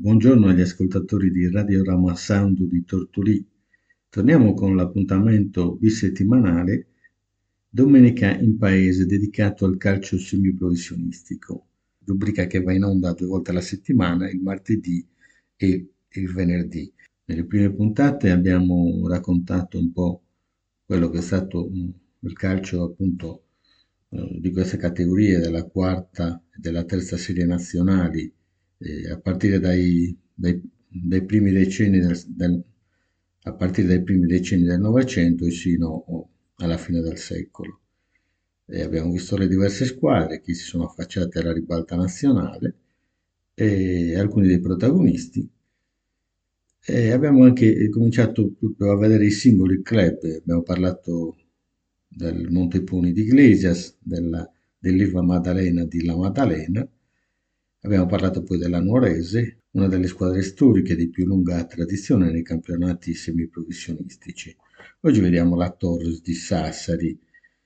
Buongiorno agli ascoltatori di Radio Rama Sound di Tortolì. Torniamo con l'appuntamento bisettimanale Domenica in Paese dedicato al calcio semiprofessionistico, rubrica che va in onda 2 volte alla settimana, il martedì e il venerdì. Nelle prime puntate abbiamo raccontato un po' quello che è stato il calcio appunto di queste categorie della quarta e della terza serie nazionali a partire dai primi decenni a partire dai primi decenni del Novecento e sino alla fine del secolo. E abbiamo visto le diverse squadre che si sono affacciate alla ribalta nazionale e alcuni dei protagonisti. E abbiamo anche cominciato proprio a vedere i singoli club, abbiamo parlato del Montepone di Iglesias, dell'Ilva Maddalena di La Maddalena, abbiamo parlato poi della Nuorese, una delle squadre storiche di più lunga tradizione nei campionati semiprofessionistici. Oggi vediamo la Torres di Sassari,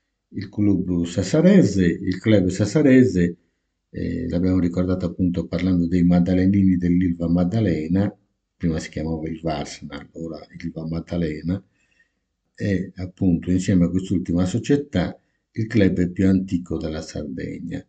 il club sassarese, l'abbiamo ricordato appunto parlando dei Maddalenini dell'Ilva Maddalena, prima si chiamava il Arsenal, ora Ilva Maddalena, è appunto insieme a quest'ultima società il club più antico della Sardegna.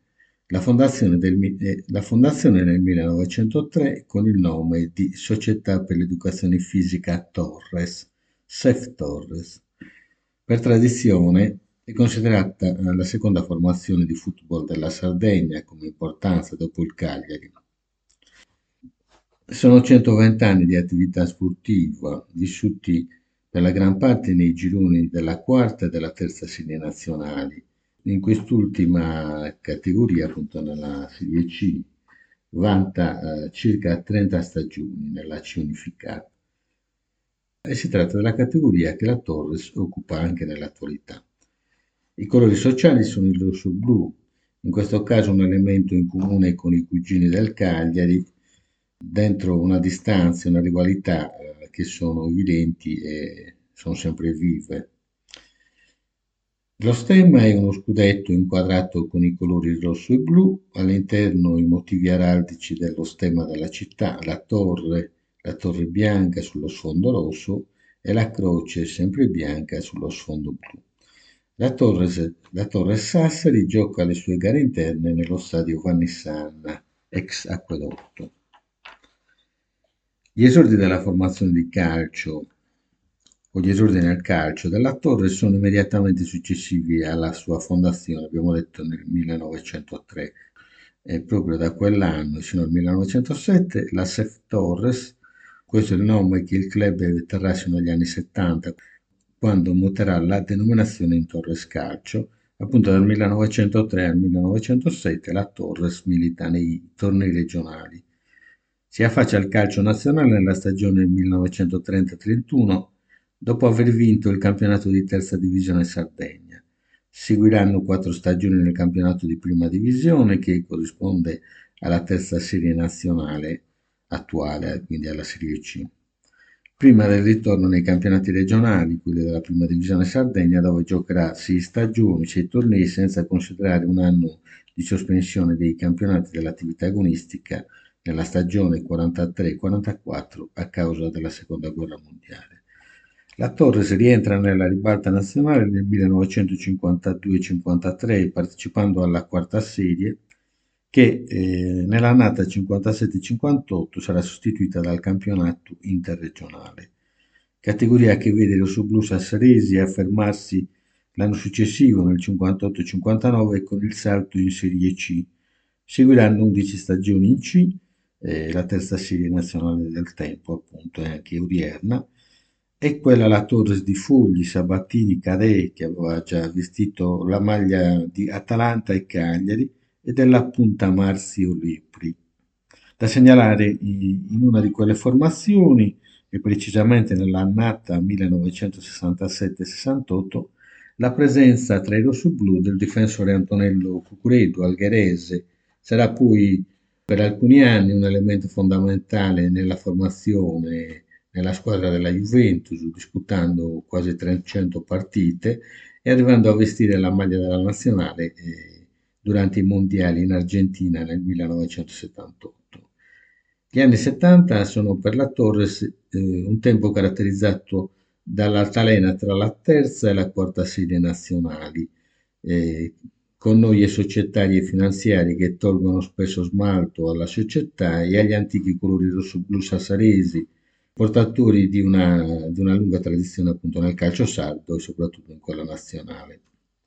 La fondazione nel 1903 con il nome di Società per l'Educazione Fisica Torres, SEF Torres. Per tradizione è considerata la seconda formazione di football della Sardegna come importanza dopo il Cagliari. Sono 120 anni di attività sportiva, vissuti per la gran parte nei gironi della quarta e della terza serie nazionali. In quest'ultima categoria, appunto nella Serie C, vanta circa 30 stagioni nella C unificata. E si tratta della categoria che la Torres occupa anche nell'attualità. I colori sociali sono il rosso-blu, in questo caso un elemento in comune con i cugini del Cagliari, dentro una distanza e una rivalità che sono evidenti e sono sempre vive. Lo stemma è uno scudetto inquadrato con i colori rosso e blu, all'interno i motivi araldici dello stemma della città, la torre bianca sullo sfondo rosso e la croce sempre bianca sullo sfondo blu. La Torre Sassari gioca le sue gare interne nello stadio Vannissanna, ex Acquedotto. Gli esordi della formazione di calcio o gli esordi nel calcio della Torre sono immediatamente successivi alla sua fondazione, abbiamo detto nel 1903, e proprio da quell'anno fino al 1907 la SEF Torres, questo è il nome che il club terrà fino agli anni 70, quando muterà la denominazione in Torres Calcio. Appunto dal 1903 al 1907 la Torres milita nei tornei regionali. Si affaccia al calcio nazionale nella stagione 1930-31 dopo aver vinto il campionato di terza divisione Sardegna. Seguiranno 4 stagioni nel campionato di prima divisione che corrisponde alla terza serie nazionale attuale, quindi alla Serie C. Prima del ritorno nei campionati regionali, quelli della prima divisione Sardegna, dove giocherà 6 stagioni, 6 tornei, senza considerare un anno di sospensione dei campionati dell'attività agonistica nella stagione 43-44 a causa della seconda guerra mondiale. La Torres rientra nella ribalta nazionale nel 1952-53 partecipando alla quarta serie che nell'annata 57-58 sarà sostituita dal campionato interregionale, categoria che vede i rossoblù sassaresi affermarsi l'anno successivo nel 58-59 con il salto in Serie C. Seguiranno 11 stagioni in C, la terza serie nazionale del tempo appunto e anche odierna, e quella la Torres di Fogli, Sabattini, Cadè che aveva già vestito la maglia di Atalanta e Cagliari e della Punta Marzio Lepri. Da segnalare in una di quelle formazioni, e precisamente nell'annata 1967-68, la presenza tra i rossoblù del difensore Antonello Cucuredo, algherese, sarà poi per alcuni anni un elemento fondamentale nella formazione nella squadra della Juventus, disputando quasi 300 partite e arrivando a vestire la maglia della nazionale durante i mondiali in Argentina nel 1978. Gli anni 70 sono per la Torres un tempo caratterizzato dall'altalena tra la terza e la quarta serie nazionali, eh, con noie societarie e finanziarie che tolgono spesso smalto alla società e agli antichi colori rosso-blu sassaresi, portatori di una lunga tradizione appunto nel calcio sardo e soprattutto in quella nazionale.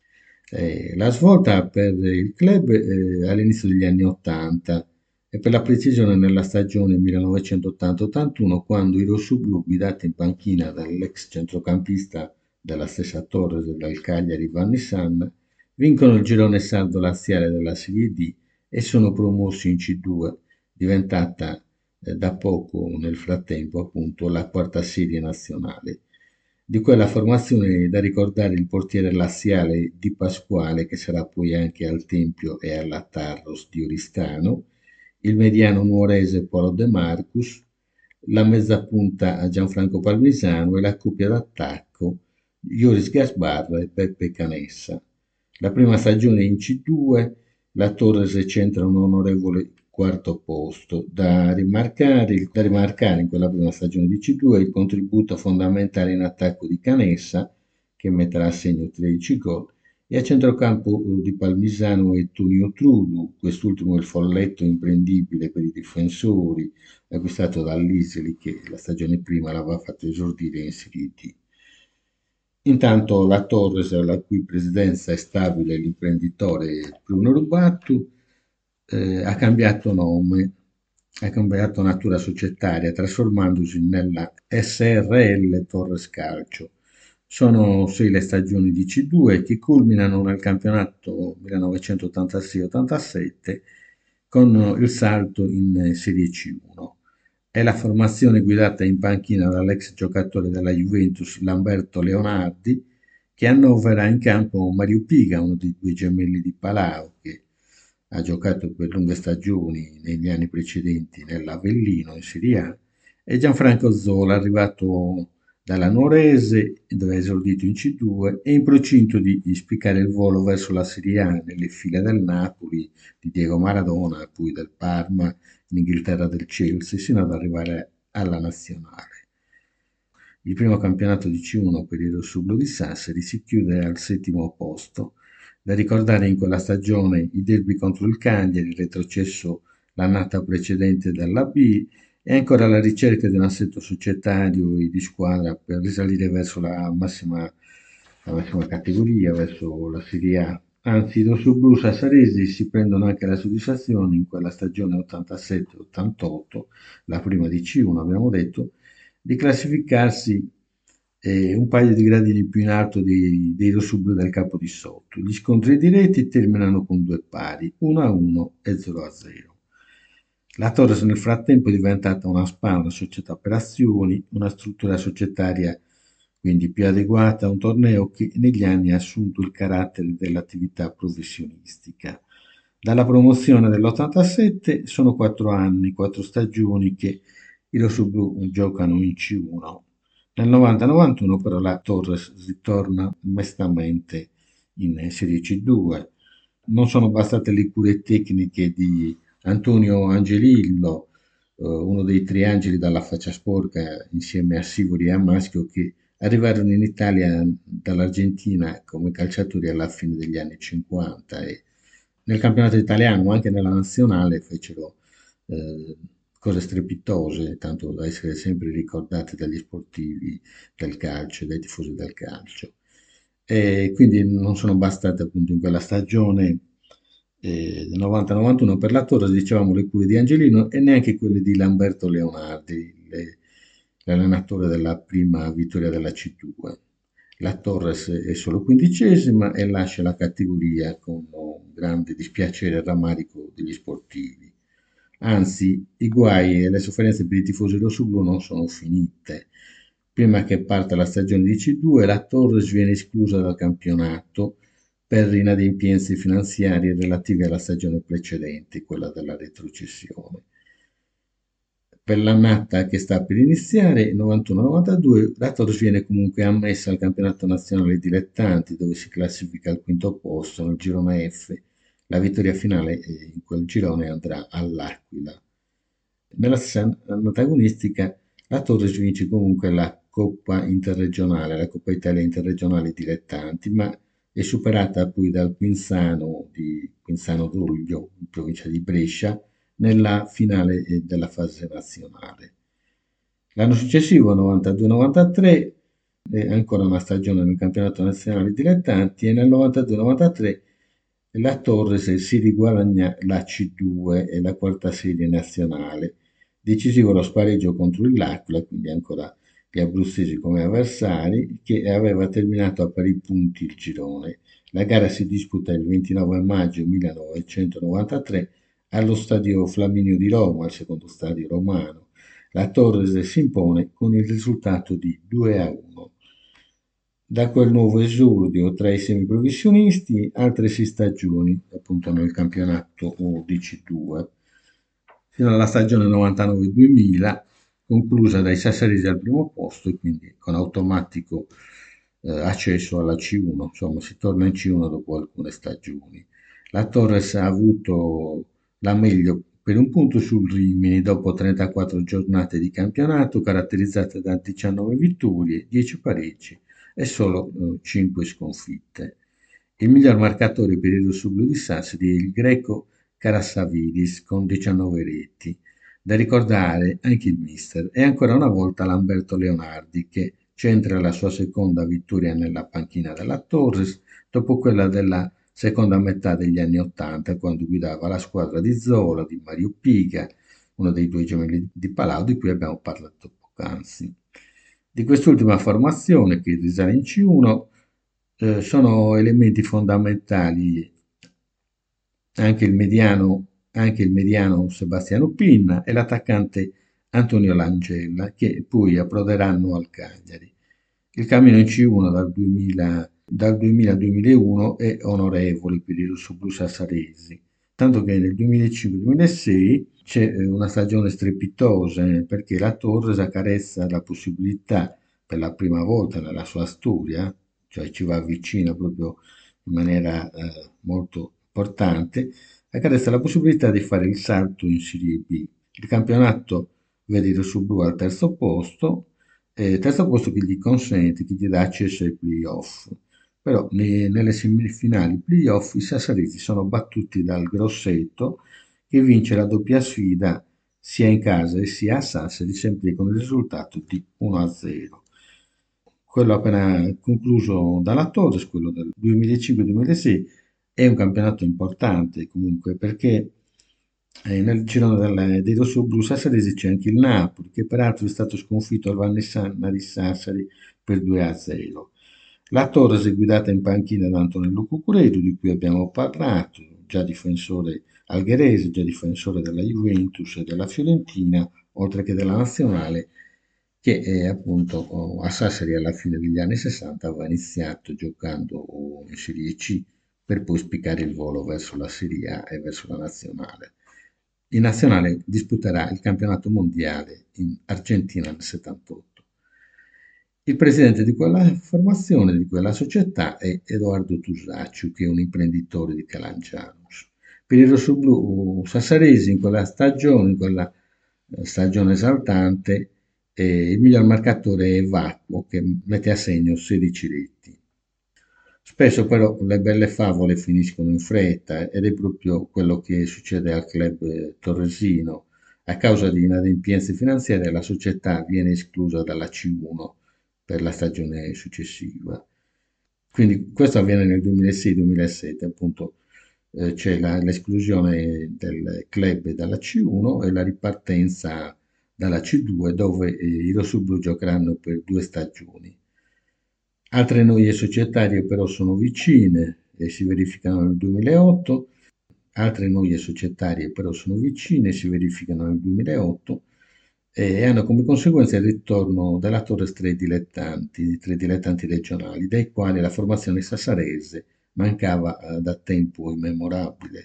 La svolta per il club all'inizio degli anni 80 e per la precisione nella stagione 1980-81 quando i rossoblù guidati in panchina dall'ex centrocampista della stessa Torres e del Cagliari Vanni San vincono il girone sardo laziale della Serie D e sono promossi in C2, diventata da poco nel frattempo appunto la quarta serie nazionale. Di quella formazione da ricordare il portiere laziale Di Pasquale, che sarà poi anche al Tempio e alla Tarros di Oristano, il mediano nuorese Paolo De Marcus, la mezzapunta a Gianfranco Palmisano e la coppia d'attacco Joris Gasbarra e Peppe Canessa. La prima stagione in C2, la Torres centra un onorevole quarto posto. Da rimarcare in quella prima stagione di C2 il contributo fondamentale in attacco di Canessa, che metterà a segno 13 gol, e a centrocampo di Palmisano e Tonio Trudu, quest'ultimo il folletto imprendibile per i difensori, acquistato dall'Iseli che la stagione prima l'aveva fatto esordire in Serie D. Intanto la Torres, la cui presidenza è stabile l'imprenditore Bruno Rubattu, ha cambiato nome, ha cambiato natura societaria, trasformandosi nella SRL Torres Calcio. Sono 6 le stagioni di C2 che culminano nel campionato 1986-87 con il salto in Serie C1. È la formazione guidata in panchina dall'ex giocatore della Juventus Lamberto Leonardi, che annovera in campo Mario Piga, uno dei due gemelli di Palau, che ha giocato per lunghe stagioni negli anni precedenti nell'Avellino in Serie A, e Gianfranco Zola, arrivato dalla Nuorese, dove ha esordito in C2, e in procinto di spiccare il volo verso la Serie A nelle file del Napoli, di Diego Maradona, poi del Parma, in Inghilterra del Chelsea, sino ad arrivare alla nazionale. Il primo campionato di C1 per il rossoblu di Sassari si chiude al settimo posto. Da ricordare in quella stagione i derby contro il Cagliari, il retrocesso l'annata precedente dalla B e ancora la ricerca di un assetto societario e di squadra per risalire verso la massima categoria, verso la Serie A. Anzi, i rossoblù sassaresi si prendono anche la soddisfazione in quella stagione 87-88, la prima di C1 abbiamo detto, di classificarsi un paio di gradini più in alto dei rossoblù del capo di sotto. Gli scontri diretti terminano con due pari, 1-1 e 0-0. La Torres nel frattempo è diventata una SpA, una società per azioni, una struttura societaria quindi più adeguata a un torneo che negli anni ha assunto il carattere dell'attività professionistica. Dalla promozione dell'87 sono 4 anni, 4 stagioni che i rossoblù giocano in C1. Nel 90-91 però la Torres ritorna mestamente in Serie C2. Non sono bastate le cure tecniche di Antonio Angelillo, uno dei tre angeli dalla faccia sporca insieme a Sivori e a Maschio, che arrivarono in Italia dall'Argentina come calciatori alla fine degli anni 50 e nel campionato italiano, ma anche nella nazionale, fecero eh, cose strepitose, tanto da essere sempre ricordate dagli sportivi del calcio, dai tifosi del calcio. E quindi non sono bastate appunto in quella stagione del 90-91 per la Torres, dicevamo le cure di Angelino e neanche quelle di Lamberto Leonardi, l'allenatore della prima vittoria della C2. La Torres è solo quindicesima e lascia la categoria con un grande dispiacere e rammarico degli sportivi. Anzi, i guai e le sofferenze per i tifosi rossoblu non sono finite. Prima che parta la stagione di C2, la Torres viene esclusa dal campionato per inadempienze finanziarie relative alla stagione precedente, quella della retrocessione. Per l'annata che sta per iniziare, 91-92, la Torres viene comunque ammessa al campionato nazionale dilettanti, dove si classifica al quinto posto nel girone F. La vittoria finale in quel girone andrà all'Aquila. Nella stessa antagonistica la Torres vince comunque la Coppa Interregionale, la Coppa Italia Interregionale Dilettanti, ma è superata poi dal Quinzano di Quinzano d'Olio, in provincia di Brescia, nella finale della fase nazionale. L'anno successivo, 92-93, è ancora una stagione nel campionato nazionale dilettanti e nel 92-93 la Torres si riguadagna la C2 e la quarta serie nazionale. Decisivo lo spareggio contro il L'Aquila, quindi ancora gli abruzzesi come avversari, che aveva terminato a pari punti il girone. La gara si disputa il 29 maggio 1993 allo stadio Flaminio di Roma, il secondo stadio romano. La Torres si impone con il risultato di 2-1. Da quel nuovo esordio tra i semiprofessionisti, altre 6 stagioni, appunto nel campionato DC2, fino alla stagione 99-2000, conclusa dai sassaresi al primo posto e quindi con automatico accesso alla C1, insomma si torna in C1 dopo alcune stagioni. La Torres ha avuto la meglio per un punto sul Rimini dopo 34 giornate di campionato caratterizzate da 19 vittorie, 10 pareggi e solo 5 sconfitte. Il miglior marcatore per il rossoblu di Sassari è il greco Karasavidis con 19 reti. Da ricordare anche il mister e ancora una volta Lamberto Leonardi che centra la sua seconda vittoria nella panchina della Torres dopo quella della seconda metà degli anni Ottanta quando guidava la squadra di Zola, di Mario Piga, uno dei due gemelli di Palau di cui abbiamo parlato poc'anzi. Di quest'ultima formazione, che risale in C1, sono elementi fondamentali anche il mediano Sebastiano Pinna e l'attaccante Antonio Langella, che poi approderanno al Cagliari. Il cammino in C1 dal 2000 al 2001 è onorevole per i rossoblù sassaresi, tanto che nel 2005-2006 c'è una stagione strepitosa perché la Torres accarezza la possibilità per la prima volta nella sua storia, cioè ci va vicina proprio in maniera molto importante, accarezza la possibilità di fare il salto in Serie B. Il campionato vede il rossoblù al terzo posto che gli consente, che gli dà accesso ai playoff. Però nelle semifinali playoff i sassaresi sono battuti dal Grosseto che vince la doppia sfida sia in casa e sia a Sassari, sempre con il risultato di 1-0. Quello appena concluso dalla Torres, quello del 2005-2006, è un campionato importante comunque perché nel girone dei rossoblù sassaresi c'è anche il Napoli, che peraltro è stato sconfitto al Vannessanna di Sassari per 2-0. La Torres è guidata in panchina da Antonello Cucuredu, di cui abbiamo parlato, già difensore algherese, già difensore della Juventus e della Fiorentina, oltre che della Nazionale, che appunto a Sassari alla fine degli anni 60 aveva iniziato giocando in Serie C per poi spiccare il volo verso la Serie A e verso la Nazionale. In Nazionale disputerà il campionato mondiale in Argentina nel 78. Il presidente di quella formazione, di quella società, è Edoardo Tusaccio, che è un imprenditore di Calangianus. Per i rossoblù sassaresi in quella stagione, stagione esaltante, il miglior marcatore è Vacco, che mette a segno 16 reti. Spesso però le belle favole finiscono in fretta ed è proprio quello che succede al club torresino. A causa di inadempienze finanziarie la società viene esclusa dalla C1 per la stagione successiva. Quindi questo avviene nel 2006-2007, appunto c'è l'esclusione del club dalla C1 e la ripartenza dalla C2 dove i rossoblù giocheranno per 2 stagioni. Altre noie societarie però sono vicine e si verificano nel 2008, altre noie societarie però sono vicine e si verificano nel 2008 e hanno come conseguenza il ritorno della Torres tre dilettanti regionali, dai quali la formazione sassarese mancava da tempo immemorabile.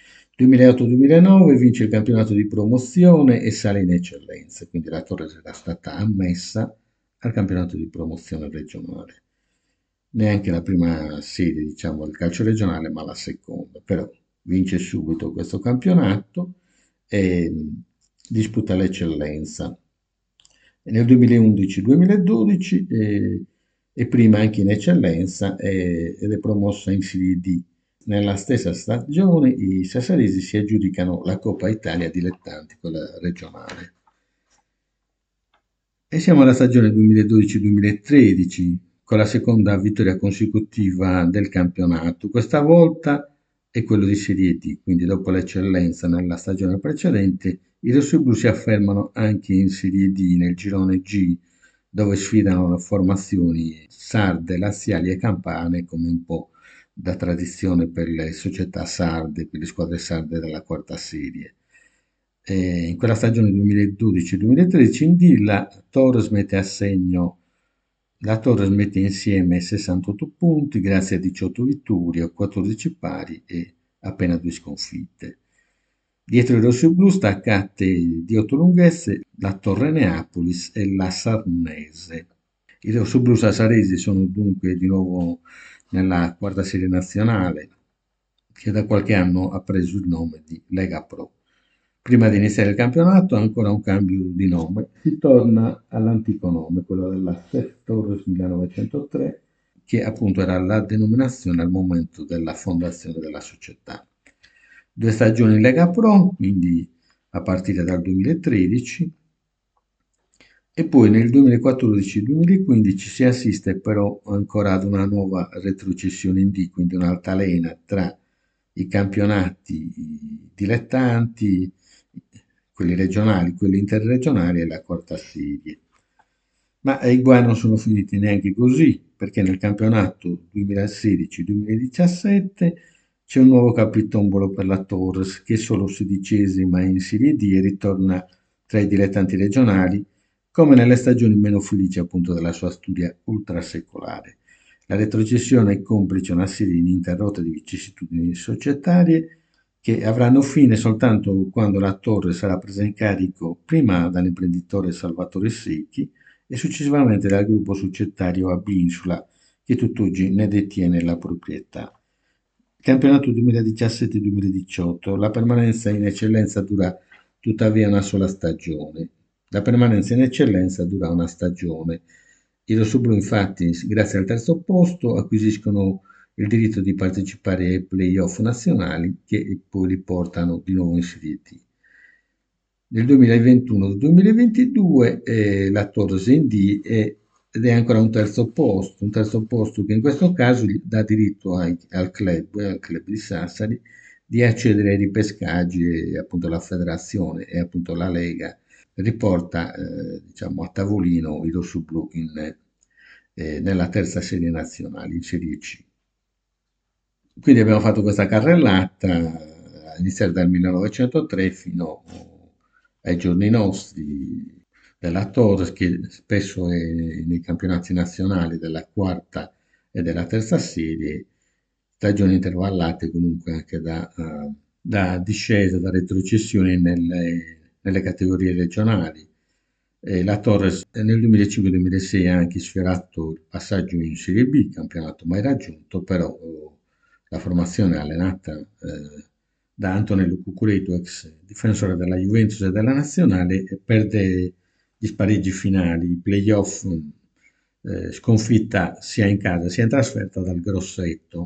2008-2009 vince il campionato di promozione e sale in eccellenza, quindi la Torres era stata ammessa al campionato di promozione regionale. Neanche la prima serie, diciamo, del calcio regionale, ma la seconda. Però vince subito questo campionato e disputa l'eccellenza. E nel 2011-2012 è prima anche in eccellenza ed è promossa in Serie D. Nella stessa stagione i sassaresi si aggiudicano la Coppa Italia dilettanti, quella regionale. E siamo alla stagione 2012-2013, con la seconda vittoria consecutiva del campionato. Questa volta è quello di Serie D, quindi dopo l'eccellenza nella stagione precedente, i rossoblù si affermano anche in Serie D, nel girone G, dove sfidano formazioni sarde, laziali e campane, come un po' da tradizione per le società sarde, per le squadre sarde della quarta serie. In quella stagione 2012-2013 in D la Torres mette insieme 68 punti grazie a 18 vittorie, 14 pari e appena 2 sconfitte. Dietro i rossoblu staccate di 8 lunghezze la Torre Neapolis e la Sarnese. I rossoblu sassaresi sono dunque di nuovo nella quarta serie nazionale, che da qualche anno ha preso il nome di Lega Pro. Prima di iniziare il campionato, ancora un cambio di nome, si torna all'antico nome, quello della Sef Torres 1903, che appunto era la denominazione al momento della fondazione della società. 2 stagioni in Lega Pro, quindi a partire dal 2013, e poi nel 2014-2015 si assiste però ancora ad una nuova retrocessione in D, quindi un'altalena tra i campionati dilettanti, quelli regionali, quelli interregionali e la quarta serie. Ma i guai non sono finiti neanche così, perché nel campionato 2016-2017 c'è un nuovo capitombolo per la Torres, che è solo sedicesima in Serie D e ritorna tra i dilettanti regionali, come nelle stagioni meno felici appunto della sua storia ultrasecolare. La retrocessione è complice una serie ininterrotta di vicissitudini societarie che avranno fine soltanto quando la Torre sarà presa in carico prima dall'imprenditore Salvatore Secchi e successivamente dal gruppo societario AB Insula, che tutt'oggi ne detiene la proprietà. Campionato 2017-2018, la permanenza in eccellenza dura tuttavia una sola stagione. La permanenza in eccellenza dura una stagione. I rossoblù infatti, grazie al terzo posto, acquisiscono il diritto di partecipare ai playoff nazionali che poi li portano di nuovo in Serie D. Nel 2021-2022 la Torres in D ed è ancora un terzo posto che in questo caso gli dà diritto al club di Sassari, di accedere ai ripescaggi e appunto la federazione e appunto la Lega riporta diciamo a tavolino i rossoblù nella terza serie nazionale, in Serie C. Quindi abbiamo fatto questa carrellata, a iniziare dal 1903 fino ai giorni nostri, della Torres, che spesso è nei campionati nazionali della quarta e della terza serie, stagioni intervallate comunque anche da discesa, da retrocessioni nelle categorie regionali. La Torres nel 2005-2006 ha anche sfiorato il passaggio in Serie B, campionato mai raggiunto, però la formazione allenata da Antonello Cucureto, ex difensore della Juventus e della Nazionale, perde gli spareggi finali, i playoff, sconfitta sia in casa sia in trasferta dal Grosseto.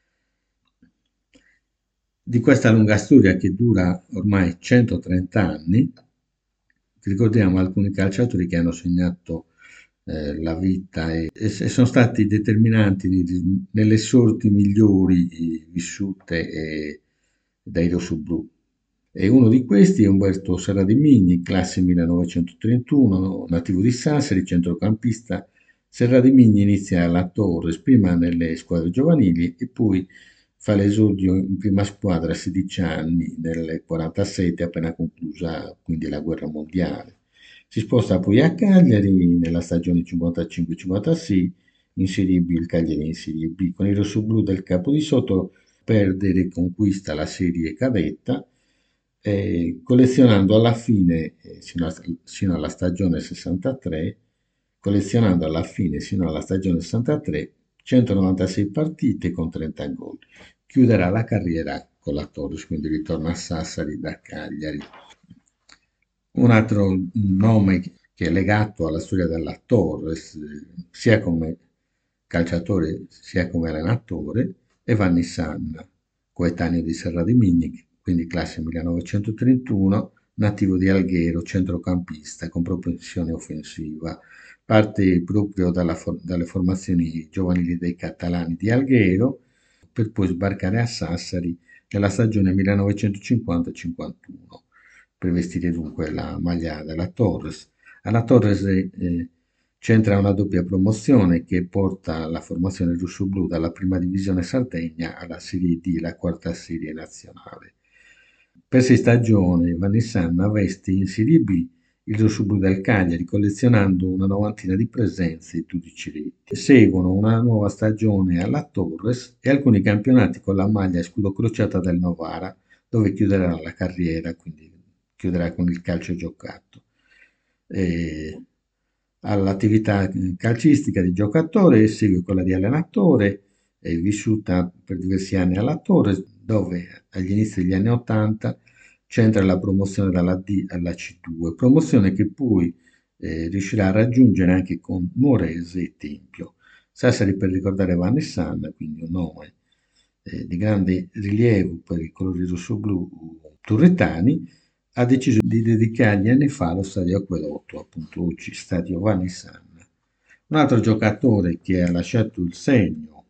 Di questa lunga storia che dura ormai 130 anni, ricordiamo alcuni calciatori che hanno segnato la vita e sono stati determinanti nelle sorti migliori vissute dai rossoblù. E uno di questi è Umberto Serradimigni, classe 1931, nativo di Sassari, centrocampista. Serradimigni inizia alla Torres, prima nelle squadre giovanili e poi fa l'esordio in prima squadra a 16 anni, nel 47, appena conclusa quindi la guerra mondiale. Si sposta poi a Cagliari nella stagione 55-56, in Serie B, il Cagliari in Serie B. Con i rossoblù del Capodisotto perde e riconquista la serie cadetta, collezionando alla fine, sino alla stagione 63, collezionando alla fine, sino alla stagione 63, 196 partite con 30 gol. Chiuderà la carriera con la Torres, quindi ritorna a Sassari da Cagliari. Un altro nome che è legato alla storia della Torres, sia come calciatore sia come allenatore, è Vanni Sanna, coetaneo di Serra di Migni, quindi classe 1931, nativo di Alghero, centrocampista con propensione offensiva. Parte proprio dalle formazioni giovanili dei catalani di Alghero per poi sbarcare a Sassari nella stagione 1950-51 per vestire dunque la maglia della Torres. Alla Torres c'entra una doppia promozione che porta alla formazione rossoblu dalla prima divisione Sardegna alla Serie D, la quarta serie nazionale. Per 6 stagioni Vannissanna veste in Serie B il rossoblu del Cagliari, collezionando una novantina di presenze e 12 reti. Seguono una nuova stagione alla Torres e alcuni campionati con la maglia a scudo crociata del Novara, dove chiuderà la carriera, quindi chiuderà con il calcio giocato. E all'attività calcistica di giocatore e segue quella di allenatore, è vissuta per diversi anni alla Torres, dove agli inizi degli anni 80 c'entra la promozione dalla D alla C2, promozione che poi riuscirà a raggiungere anche con Morese e Tempio. Sassari per ricordare Vanni Sanna, quindi un nome di grande rilievo per i colori rossoblu turretani, ha deciso di dedicargli anni fa lo stadio Acquedotto, appunto oggi stadio Vanni Sanna. Un altro giocatore che ha lasciato il segno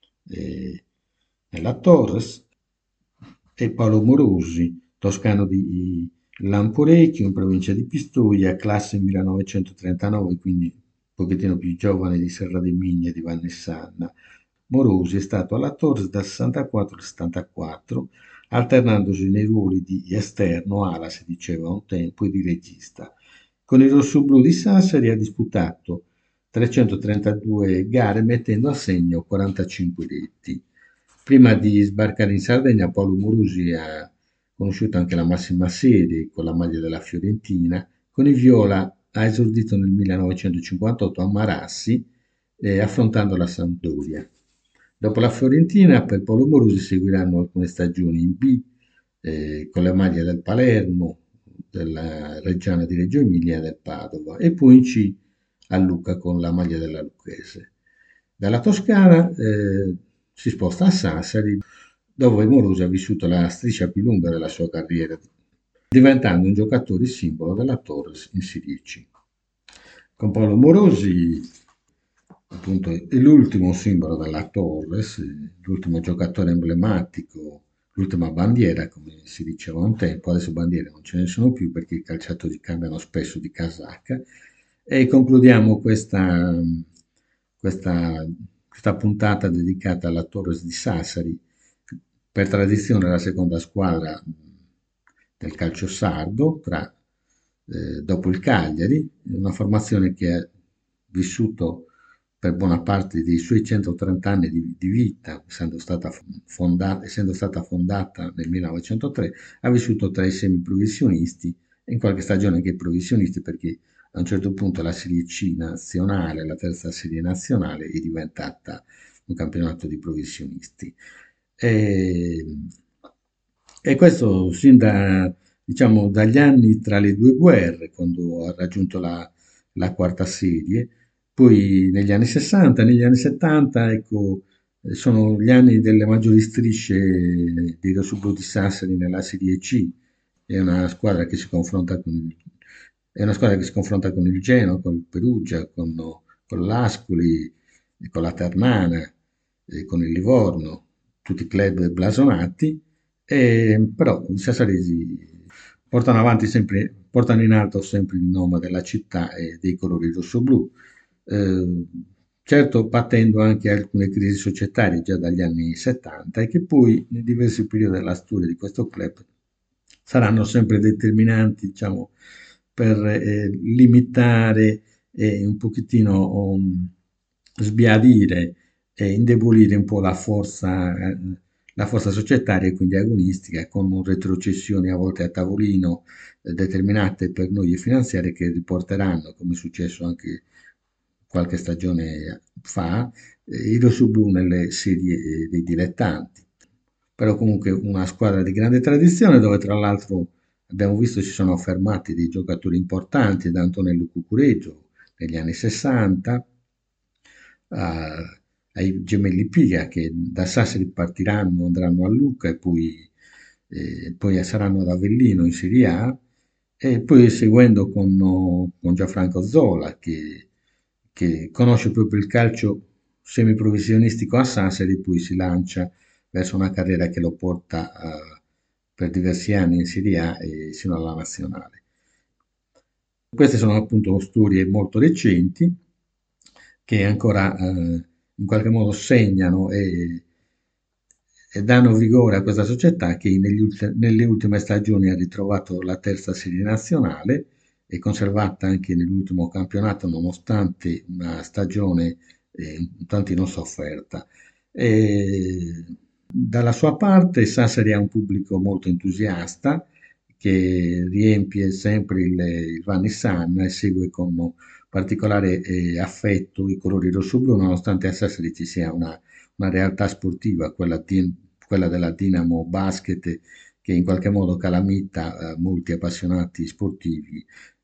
nella Torres è Paolo Morosi, toscano di Lamporecchio, in provincia di Pistoia, classe 1939, quindi un pochettino più giovane di Serra dei Migni e di Vannessanna. Morosi è stato alla Torres dal 64 al 74, alternandosi nei ruoli di esterno, ala si diceva un tempo, e di regista. Con i rossoblù di Sassari ha disputato 332 gare mettendo a segno 45 reti. Prima di sbarcare in Sardegna, Paolo Morosi ha conosciuto anche la massima serie con la maglia della Fiorentina. Con i Viola ha esordito nel 1958 a Marassi, affrontando la Sampdoria. Dopo la Fiorentina, per Paolo Morosi seguiranno alcune stagioni in B, con la maglia del Palermo, della Reggiana di Reggio Emilia e del Padova, e poi in C a Lucca con la maglia della Lucchese. Dalla Toscana si sposta a Sassari, dove Morosi ha vissuto la striscia più lunga della sua carriera, diventando un giocatore simbolo della Torres in Serie C. Con Paolo Morosi, appunto, è l'ultimo simbolo della Torres, l'ultimo giocatore emblematico, l'ultima bandiera, come si diceva un tempo, adesso bandiere non ce ne sono più perché i calciatori cambiano spesso di casacca. E concludiamo questa, questa puntata dedicata alla Torres di Sassari, per tradizione la seconda squadra del calcio sardo, dopo il Cagliari, una formazione che ha vissuto per buona parte dei suoi 130 anni di vita, essendo stata fondata nel 1903, ha vissuto tra i semiprofessionisti e in qualche stagione anche i professionisti, perché a un certo punto la Serie C nazionale, la terza serie nazionale, è diventata un campionato di professionisti. E, e questo sin diciamo, dagli anni tra le due guerre, quando ha raggiunto la quarta serie, poi negli anni 60, negli anni 70, ecco, sono gli anni delle maggiori strisce dei rossoblu di Sassari nella Serie C. È una squadra che si confronta è una squadra che si confronta con il Genoa, con il Perugia, con l'Ascoli, con la Ternana, con il Livorno, tutti club blasonati, però i sassaresi portano in alto sempre il nome della città e dei colori rossoblu, eh, certo patendo anche alcune crisi societarie già dagli anni 70 e che poi nei diversi periodi della storia di questo club saranno sempre determinanti, diciamo, per limitare e un pochettino sbiadire e indebolire un po' la forza societaria e quindi agonistica, con retrocessioni a volte a tavolino determinate per noi finanziarie che riporteranno, come è successo anche qualche stagione fa, i rossoblù nelle serie dei dilettanti. Però comunque una squadra di grande tradizione dove tra l'altro abbiamo visto si sono affermati dei giocatori importanti, da Antonello Cucureggio negli anni 60, ai gemelli Piga che da Sassari partiranno, andranno a Lucca e poi saranno ad Avellino in Serie A, e poi seguendo con Gianfranco Zola che conosce proprio il calcio semiprofessionistico a Sassari e poi si lancia verso una carriera che lo porta per diversi anni in Serie A e sino alla nazionale. Queste sono appunto storie molto recenti che ancora in qualche modo segnano e danno vigore a questa società che nelle ultime stagioni ha ritrovato la terza serie nazionale e conservata anche nell'ultimo campionato nonostante una stagione un tantino sofferta. E dalla sua parte Sassari ha un pubblico molto entusiasta che riempie sempre il Vanni e segue con particolare affetto i colori rossoblù, nonostante a Sassari ci sia una realtà sportiva, quella della Dinamo Basket, che in qualche modo calamita molti appassionati sportivi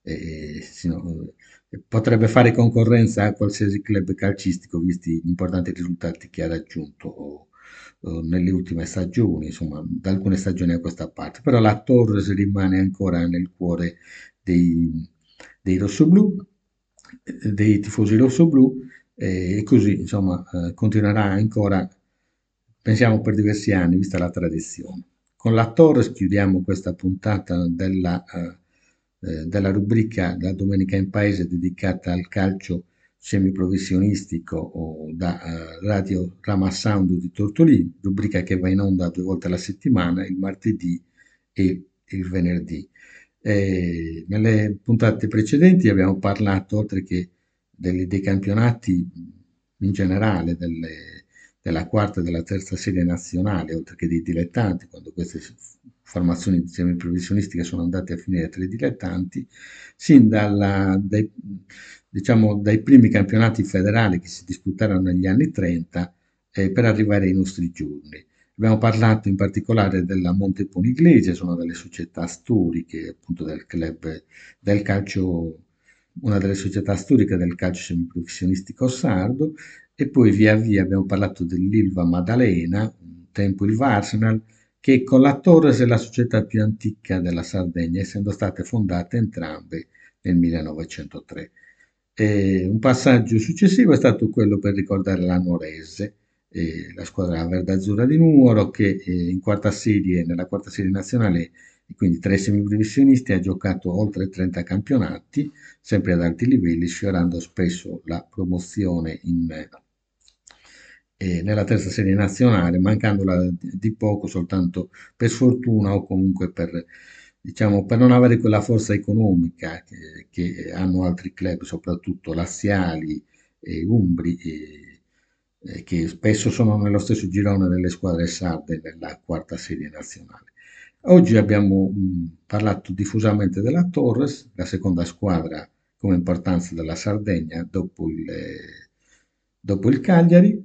potrebbe fare concorrenza a qualsiasi club calcistico, visti gli importanti risultati che ha raggiunto nelle ultime stagioni, insomma, da alcune stagioni a questa parte. Però la Torres rimane ancora nel cuore dei, dei rossoblù, dei tifosi rossoblù, e così, insomma, continuerà ancora, pensiamo, per diversi anni, vista la tradizione. Con la Torres chiudiamo questa puntata della rubrica La Domenica in Paese dedicata al calcio semiprofessionistico o da Radio Rama Sound di Tortolì, rubrica che va in onda 2 volte alla settimana, il martedì e il venerdì. Nelle puntate precedenti abbiamo parlato, oltre che dei campionati in generale, della quarta e della terza serie nazionale, oltre che dei dilettanti, quando queste formazioni semiprofessionistiche sono andate a finire tra i dilettanti, sin diciamo, dai primi campionati federali che si disputarono negli anni 30 per arrivare ai nostri giorni. Abbiamo parlato in particolare della Montepone Iglesia, sono delle società storiche appunto del club del calcio, una delle società storiche del calcio semiprofessionistico sardo, e poi via via abbiamo parlato dell'Ilva Maddalena, un tempo il Arsenal, che con la Torres è la società più antica della Sardegna, essendo state fondate entrambe nel 1903. Un passaggio successivo è stato quello per ricordare la Nuorese, la squadra verde-azzurra di Nuoro, che in quarta serie, nella quarta serie nazionale, e quindi tra i semiprofessionisti, ha giocato oltre 30 campionati, sempre ad alti livelli, sfiorando spesso la promozione nella terza serie nazionale, mancandola di poco soltanto per sfortuna o comunque diciamo, per non avere quella forza economica che hanno altri club, soprattutto laziali e umbri, che spesso sono nello stesso girone delle squadre sarde nella quarta serie nazionale. Oggi abbiamo parlato diffusamente della Torres, la seconda squadra come importanza della Sardegna dopo il Cagliari,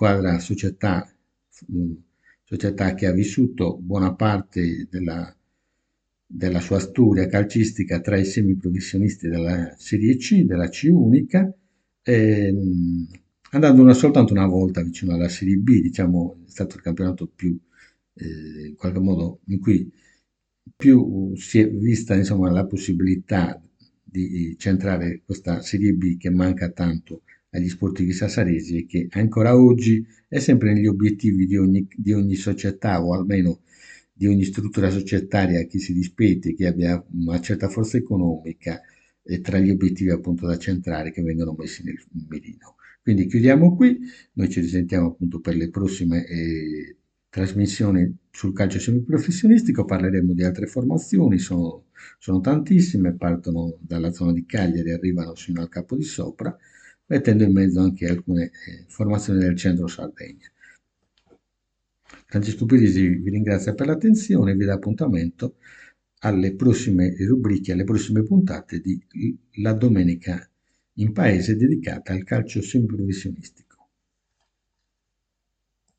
mh, società che ha vissuto buona parte della sua storia calcistica tra i semiprofessionisti della Serie C, della C unica, andando soltanto una volta vicino alla Serie B, diciamo, è stato il campionato più, in qualche modo, in cui più si è vista, insomma, la possibilità di centrare questa Serie B che manca tanto agli sportivi sassaresi e che ancora oggi è sempre negli obiettivi di ogni società o almeno di ogni struttura societaria che si rispetti, che abbia una certa forza economica tra gli obiettivi appunto da centrare che vengono messi nel mirino. Quindi chiudiamo qui, noi ci risentiamo appunto per le prossime trasmissioni sul calcio semiprofessionistico, parleremo di altre formazioni, sono tantissime, partono dalla zona di Cagliari, arrivano fino al Capo di Sopra, mettendo in mezzo anche alcune formazioni del centro Sardegna. Francesco Pirisi vi ringrazia per l'attenzione e vi dà appuntamento alle prossime rubriche, alle prossime puntate di La Domenica in Paese dedicata al calcio semiprofessionistico.